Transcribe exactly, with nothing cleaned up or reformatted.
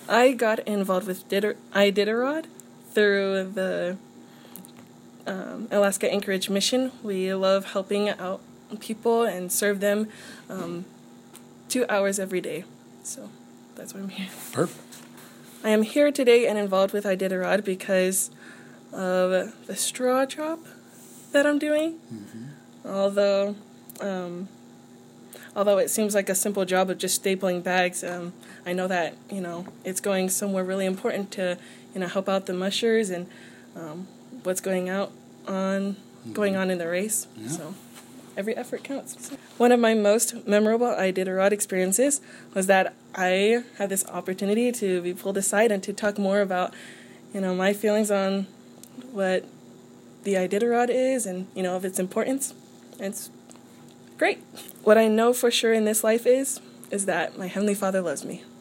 I got involved with Dider- Iditarod through the um, Alaska Anchorage Mission. We love helping out people and serve them um, two hours every day. So that's why I'm here. Perfect. I am here today and involved with Iditarod because of the straw job that I'm doing. Mm-hmm. Although, um, although it seems like a simple job of just stapling bags, um, I know that, you know, it's going somewhere really important to, you know, help out the mushers and um, what's going out on, mm-hmm. going on in the race. Yeah. So every effort counts. One of my most memorable Iditarod experiences was that I had this opportunity to be pulled aside and to talk more about, you know, my feelings on what the Iditarod is and, you know, of its importance. And it's great. What I know for sure in this life is, is that my Heavenly Father loves me.